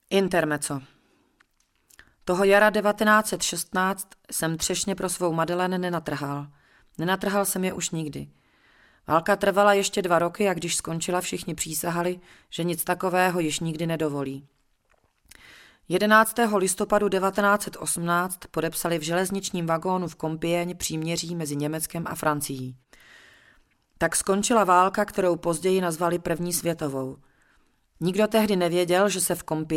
Intermezzo. Toho jara 1916 jsem třešně pro svou Madeleine nenatrhal. Nenatrhal jsem je už nikdy. Válka trvala ještě 2 roky a když skončila, všichni přísahali, že nic takového již nikdy nedovolí. 11. listopadu 1918 podepsali v železničním vagónu v Compiègne příměří mezi Německem a Francií. Tak skončila válka, kterou později nazvali první světovou. Nikdo tehdy nevěděl, že se v Compiègne